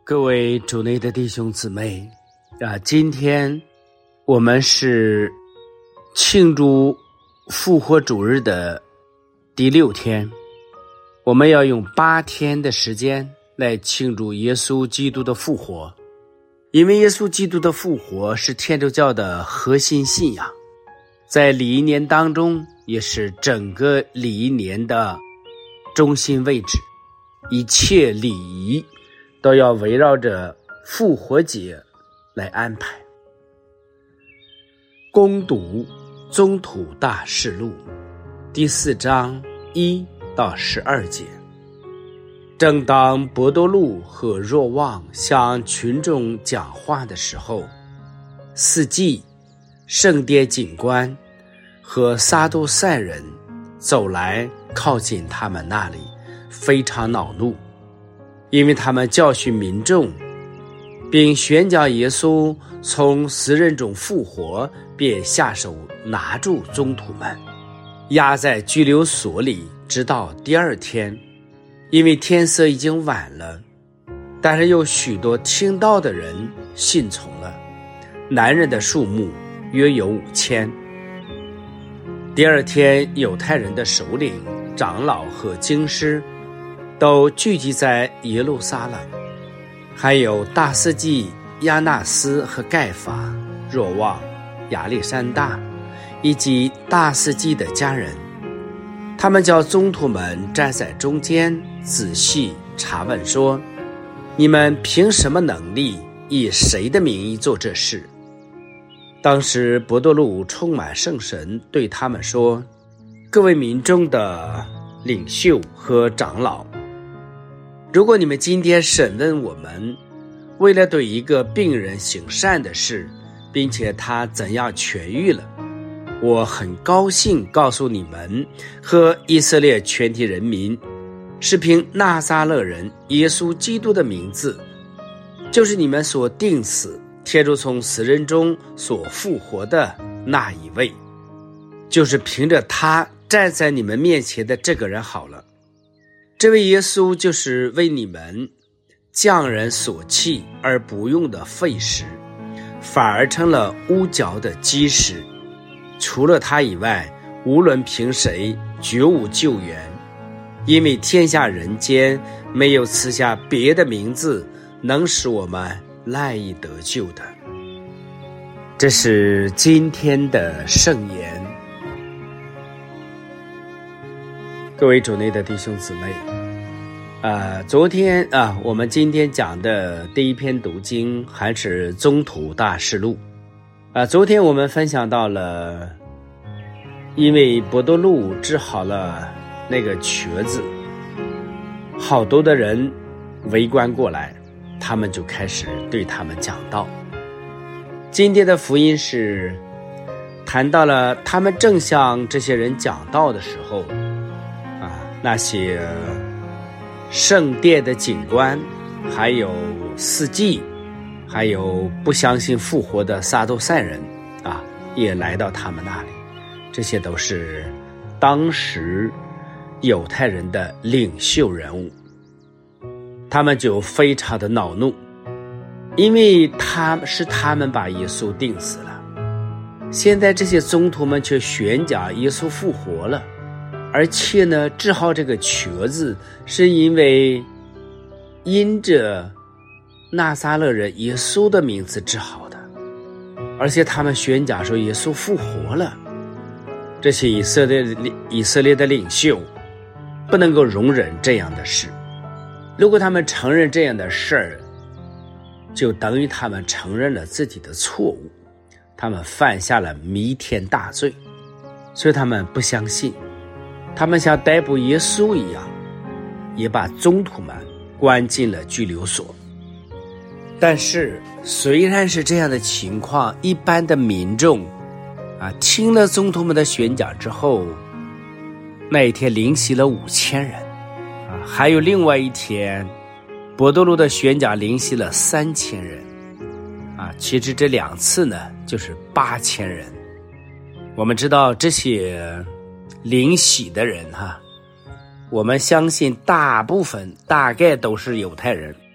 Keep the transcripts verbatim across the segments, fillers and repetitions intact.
各位主内的弟兄姊妹啊，今天我们是庆祝复活主日的第六天，我们要用八天的时间来庆祝耶稣基督的复活。因为耶稣基督的复活是天主教的核心信仰，在礼仪年当中也是整个礼仪年的中心位置，一切礼仪都要围绕着复活节来安排。攻读宗徒大事录第四章一到十二节。正当伯多禄和若望向群众讲话的时候，司祭、圣殿警官和撒都塞人走来靠近他们那里，非常恼怒，因为他们教训民众，并宣讲耶稣从死人中复活，便下手拿住宗徒们，押在拘留所里，直到第二天。因为天色已经晚了，但是有许多听到的人信从了，男人的数目约有五千。第二天，犹太人的首领、长老和经师都聚集在耶路撒冷，还有大司祭亚那斯和盖法、若望、亚历山大以及大司祭的家人。他们叫宗徒们站在中间，仔细查问说：你们凭什么能力，以谁的名义做这事？当时伯多禄充满圣神，对他们说：各位民众的领袖和长老，如果你们今天审问我们，为了对一个病人行善的事，并且他怎样痊愈了，我很高兴告诉你们和以色列全体人民，是凭纳撒勒人耶稣基督的名字，就是你们所定死天主从死人中所复活的那一位，就是凭着他站在你们面前的这个人好了。这位耶稣就是为你们匠人所弃而不用的废石，反而成了屋角的基石。除了他以外，无论凭谁，绝无救援，因为天下人间没有赐下别的名字能使我们赖以得救的。这是今天的圣言。各位主内的弟兄姊妹，呃，昨天啊，我们今天讲的第一篇读经还是宗徒大事录。啊，昨天我们分享到了，因为伯多禄治好了那个瘸子，好多的人围观过来，他们就开始对他们讲道。今天的福音是谈到了他们正向这些人讲道的时候，啊，那些圣殿的警官，还有司祭，还有不相信复活的撒都塞人啊，也来到他们那里。这些都是当时犹太人的领袖人物，他们就非常的恼怒，因为他是他们把耶稣钉死了，现在这些宗徒们却宣讲耶稣复活了，而且呢，治好这个瘸子是因为因着纳撒勒人耶稣的名字治好的，而且他们宣讲说耶稣复活了。这些以色列以色列的领袖不能够容忍这样的事，如果他们承认这样的事儿，就等于他们承认了自己的错误，他们犯下了弥天大罪，所以他们不相信，他们像逮捕耶稣一样，也把宗徒们关进了拘留所。但是虽然是这样的情况，一般的民众啊，听了宗徒们的宣讲之后，那一天灵洗了五千人啊，还有另外一天伯多禄的宣讲灵洗了三千人啊，其实这两次呢就是八千人。我们知道这些灵洗的人哈、啊，我们相信大部分大概都是犹太人，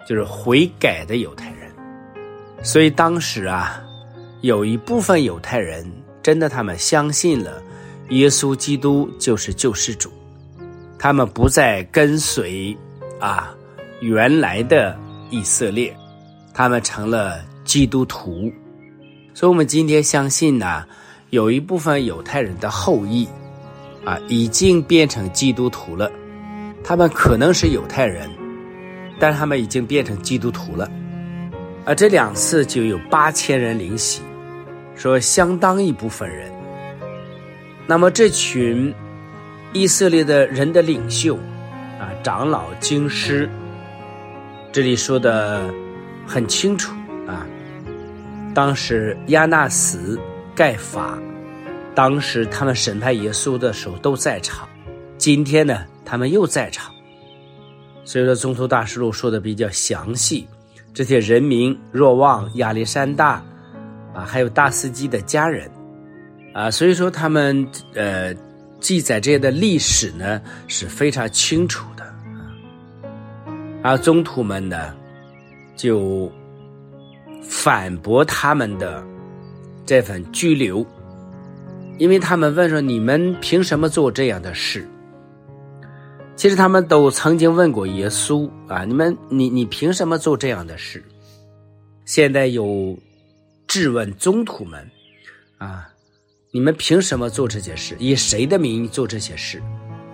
就是悔改的犹太人。所以当时啊，有一部分犹太人真的他们相信了耶稣基督就是救世主，他们不再跟随啊原来的以色列，他们成了基督徒。所以我们今天相信呢，有一部分犹太人的后裔啊已经变成基督徒了，他们可能是犹太人，但是他们已经变成基督徒了。而这两次就有八千人领洗，说相当一部分人。那么这群以色列的人的领袖啊，长老经师，这里说的很清楚啊。当时亚那斯、盖法，当时他们审判耶稣的时候都在场，今天呢他们又在场。所以说宗徒大事录说的比较详细，这些人民若望、亚历山大啊，还有大司机的家人啊，所以说他们呃记载这些的历史呢是非常清楚的啊。而宗徒们呢就反驳他们的这份拘留，因为他们问说你们凭什么做这样的事？其实他们都曾经问过耶稣啊，你们你你凭什么做这样的事？现在有质问宗徒们啊，你们凭什么做这些事？以谁的名义做这些事？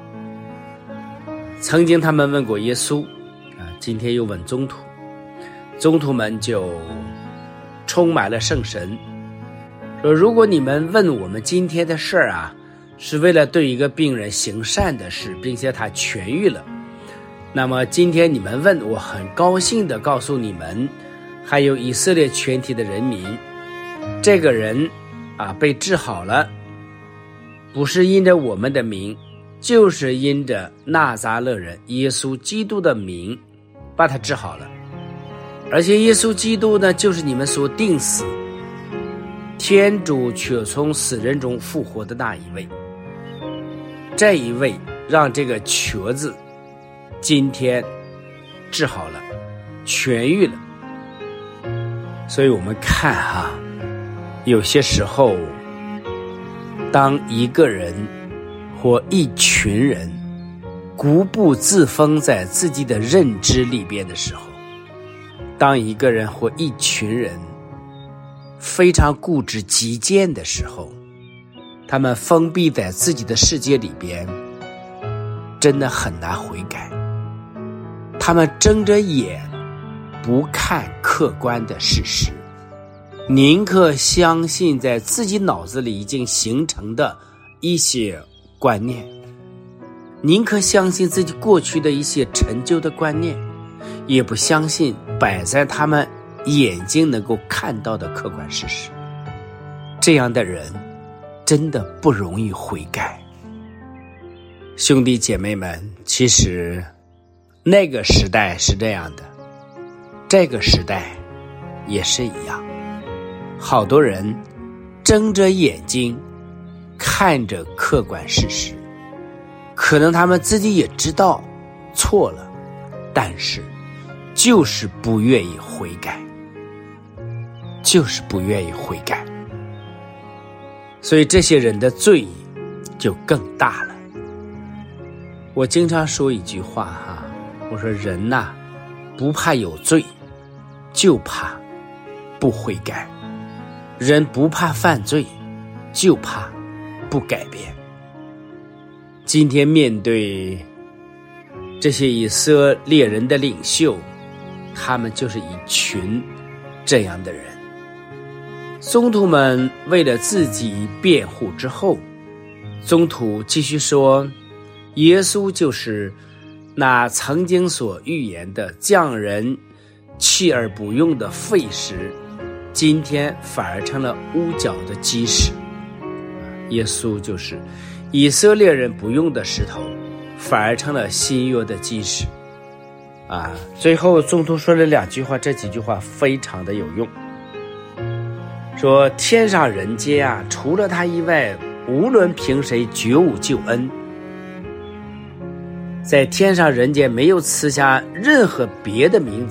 曾经他们问过耶稣啊，今天又问宗徒，宗徒们就充满了圣神，说如果你们问我们今天的事儿啊，是为了对一个病人行善的事，并且他痊愈了，那么今天你们问，我很高兴地告诉你们，还有以色列全体的人民，这个人啊被治好了，不是因着我们的名，就是因着纳匝勒人耶稣基督的名把他治好了。而且耶稣基督呢，就是你们所定死，天主却从死人中复活的那一位。这一位让这个瘸子今天治好了，痊愈了。所以我们看哈，有些时候当一个人或一群人固步自封在自己的认知里边的时候，当一个人或一群人非常固执己见的时候，他们封闭在自己的世界里边，真的很难悔改。他们睁着眼不看客观的事实，宁可相信在自己脑子里已经形成的一些观念，宁可相信自己过去的一些陈旧的观念，也不相信摆在他们眼睛能够看到的客观事实。这样的人真的不容易悔改。兄弟姐妹们，其实那个时代是这样的，这个时代也是一样，好多人睁着眼睛看着客观事实，可能他们自己也知道错了，但是就是不愿意悔改，就是不愿意悔改。所以这些人的罪就更大了。我经常说一句话哈，我说人呐、啊，不怕有罪，就怕不悔改；人不怕犯罪，就怕不改变。今天面对这些以色列人的领袖，他们就是一群这样的人。宗徒们为了自己辩护之后，宗徒继续说，耶稣就是那曾经所预言的匠人弃而不用的废石，今天反而成了屋角的基石。耶稣就是以色列人不用的石头，反而成了新约的基石啊！最后宗徒说了两句话，这几句话非常的有用，说天上人间啊，除了他以外，无论凭谁绝无救恩。在天上人间没有赐下任何别的名字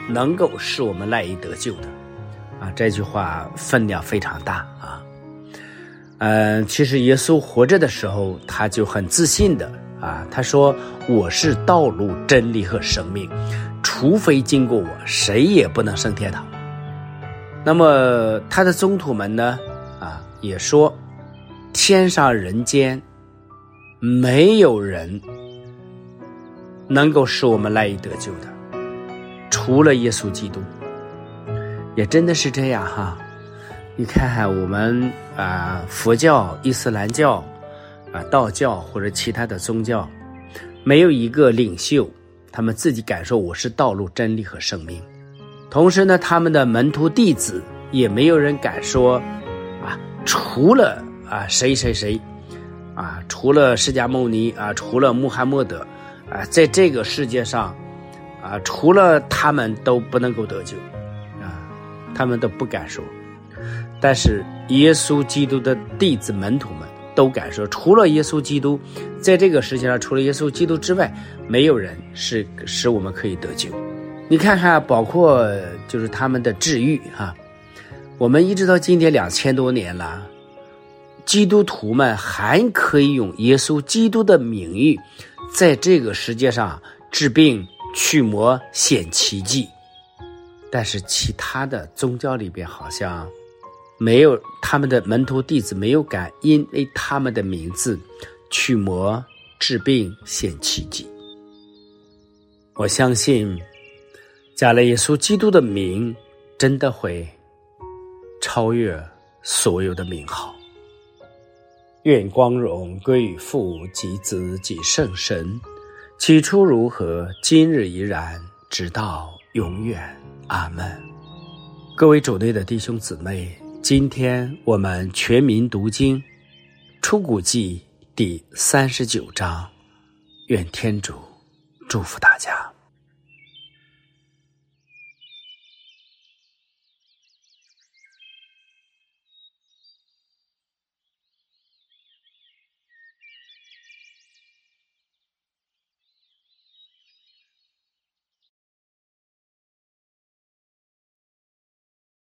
能够使我们赖以得救的。啊，这句话分量非常大啊。嗯、呃，其实耶稣活着的时候，他就很自信的啊，他说我是道路、真理和生命，除非经过我，谁也不能升天堂。那么他的宗徒们呢，啊，也说天上人间没有人能够使我们赖以得救的，除了耶稣基督。也真的是这样哈。你看看我们啊，佛教、伊斯兰教啊、道教或者其他的宗教，没有一个领袖他们自己敢说我是道路、真理和生命。同时呢，他们的门徒弟子也没有人敢说啊，除了啊谁谁谁啊，除了释迦牟尼啊，除了穆罕默德啊，在这个世界上啊，除了他们都不能够得救啊，他们都不敢说。但是耶稣基督的弟子门徒们都敢说，除了耶稣基督，在这个世界上除了耶稣基督之外，没有人是使我们可以得救。你看看，包括就是他们的治愈哈、啊，我们一直到今天两千多年了，基督徒们还可以用耶稣基督的名誉，在这个世界上治病、驱魔、显奇迹。但是其他的宗教里边好像没有，他们的门徒弟子没有敢因为他们的名字驱魔、治病、显奇迹。我相信加了耶稣基督的名真的会超越所有的名号。愿光荣归于父及子及圣神，起初如何，今日依然，直到永远。阿们。各位主内的弟兄姊妹，今天我们全民读经出谷记第三十九章，愿天主祝福大家。